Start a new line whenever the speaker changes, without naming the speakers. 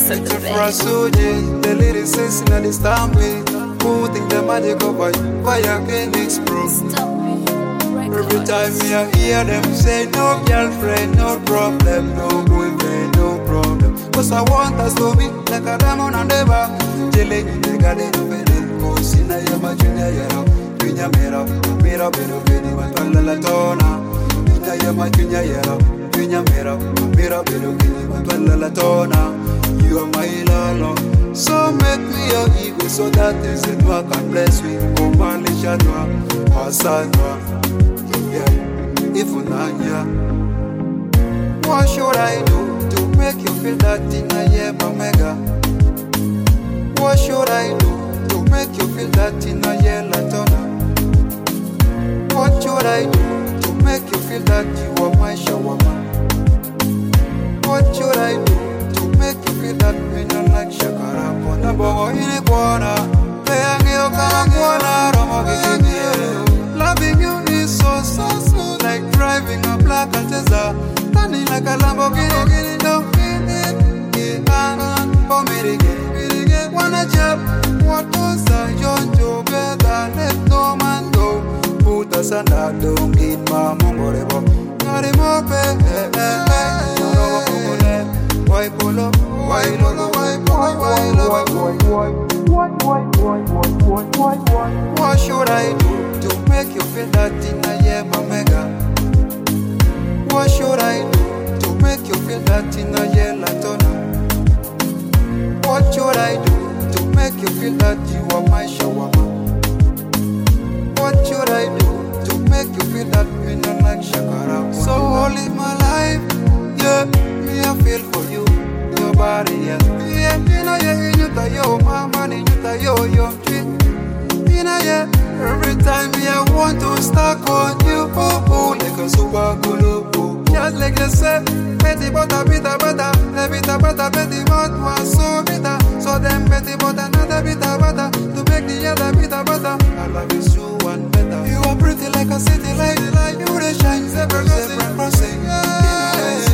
It's a frasuji, the lyrics is in the stamping. Putting the magic of fire can explode. Every time I hear them say no girlfriend, no problem, no boyfriend, no problem. Cause I want us to be like a diamond and ever. Chilling in the garden of it. Cause in a yama junior yellow. Pinya mera, mera bero beni matwala la tona. Ina yama junior yellow. Pinya mera, mera bero beni matwala la tona. You are my lolo. So make me your ego so that is it work and bless me. Oh man, lishadwa, hasadwa. Yeah, if unanya. What should I do to make you feel that in a year, mega? What should I do to make you feel that in a year, latona? What should I do to make you feel that you are my shawarma? What should I do to make you feel that when I like shakara? Pona bogo ini kwana, peyangi okana kwana, romo kikini. Loving you is so smooth, like driving a black Altezza, turning like a Lamborghini. Don't feel it, for me to get wanna job. What was I join together? Let no man go. Put us under, don't get my mongorebo. Not a mope, why pull up? Why logo? What should I do to make you feel that in a year, mega? What should I do to make you feel that in a year, latona? What should I do to make you feel that you are my shawarma? What should I do to make you feel that when I like shakara? So all in my life, yeah, me I feel for you, your body, yeah. Yeah, you know, yo, my money, yo, treat. Yeah, every time me I want to stuck on you, like a super gulu. Just like they say, betty butter, bitter butter, the bitter butter, betty butter was so bitter. So then betty butter, another bitter butter, to make the other bitter butter. I love you so one better. You are pretty like a city light, you the shine, separate crossing. Yeah.